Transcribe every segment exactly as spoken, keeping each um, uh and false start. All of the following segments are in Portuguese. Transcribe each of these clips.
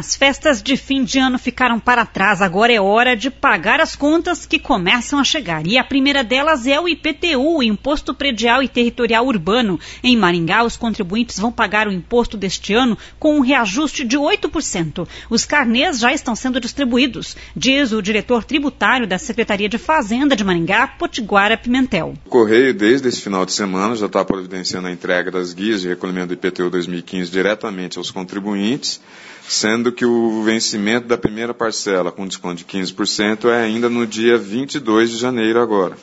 As festas de fim de ano ficaram para trás, agora é hora de pagar as contas que começam a chegar. E a primeira delas é o I P T U, o Imposto Predial e Territorial Urbano. Em Maringá, os contribuintes vão pagar o imposto deste ano com um reajuste de oito por cento. Os carnês já estão sendo distribuídos, diz o diretor tributário da Secretaria de Fazenda de Maringá, Potiguara Pimentel. O Correio, desde esse final de semana, já está providenciando a entrega das guias de recolhimento do I P T U dois mil e quinze diretamente aos contribuintes, sendo que o vencimento da primeira parcela com desconto de quinze por cento é ainda no dia vinte e dois de janeiro agora.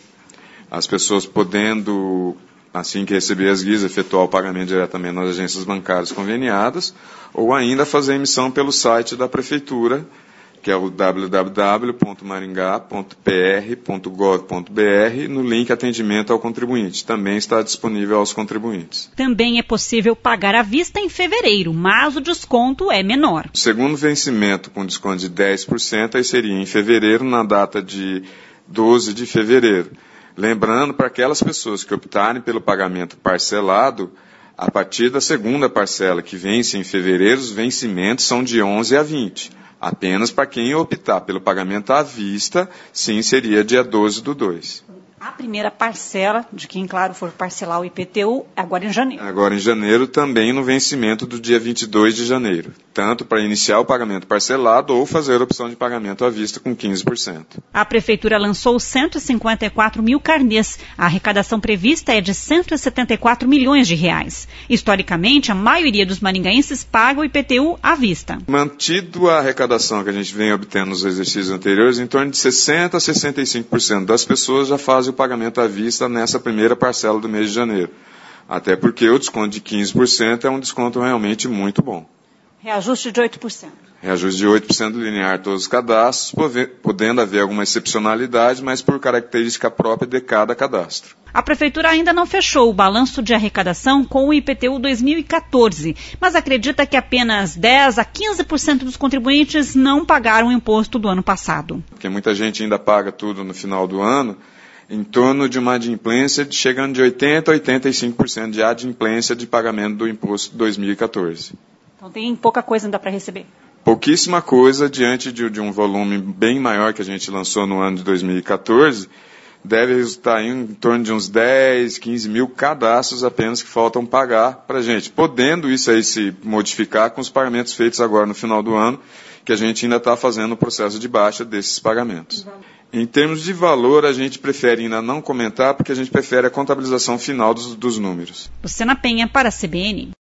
As pessoas podendo, assim que receber as guias, efetuar o pagamento diretamente nas agências bancárias conveniadas ou ainda fazer a emissão pelo site da Prefeitura, que é o w w w ponto maringá ponto p r ponto gov ponto b r, no link Atendimento ao Contribuinte. Também está disponível aos contribuintes. Também é possível pagar à vista em fevereiro, mas o desconto é menor. O segundo vencimento com desconto de dez por cento aí seria em fevereiro, na data de doze de fevereiro. Lembrando, para aquelas pessoas que optarem pelo pagamento parcelado, a partir da segunda parcela, que vence em fevereiro, os vencimentos são de onze a vinte. Apenas para quem optar pelo pagamento à vista, sim, seria dia doze do dois. A primeira parcela, de quem, claro, for parcelar o I P T U, agora em janeiro. Agora em janeiro, também no vencimento do dia vinte e dois de janeiro. Tanto para iniciar o pagamento parcelado ou fazer a opção de pagamento à vista com quinze por cento. A Prefeitura lançou cento e cinquenta e quatro mil carnês. A arrecadação prevista é de cento e setenta e quatro milhões de reais. Historicamente, a maioria dos maringaenses paga o I P T U à vista. Mantido a arrecadação que a gente vem obtendo nos exercícios anteriores, em torno de sessenta a sessenta e cinco por cento das pessoas já fazem o pagamento à vista nessa primeira parcela do mês de janeiro. Até porque o desconto de quinze por cento é um desconto realmente muito bom. Reajuste de oito por cento. Reajuste de oito por cento linear todos os cadastros, podendo haver alguma excepcionalidade, mas por característica própria de cada cadastro. A Prefeitura ainda não fechou o balanço de arrecadação com o I P T U dois mil e quatorze, mas acredita que apenas dez a quinze por cento dos contribuintes não pagaram o imposto do ano passado. Porque muita gente ainda paga tudo no final do ano, em torno de uma adimplência chegando de oitenta por cento a oitenta e cinco por cento de adimplência de pagamento do imposto dois mil e quatorze. Então tem pouca coisa ainda para receber. Pouquíssima coisa diante de, de um volume bem maior que a gente lançou no ano de dois mil e quatorze, deve resultar em, em torno de uns dez, quinze mil cadastros apenas que faltam pagar para a gente, podendo isso aí se modificar com os pagamentos feitos agora no final do ano, que a gente ainda está fazendo o processo de baixa desses pagamentos. Em termos de valor, a gente prefere ainda não comentar, porque a gente prefere a contabilização final dos, dos números. Luciana Penha para a C B N.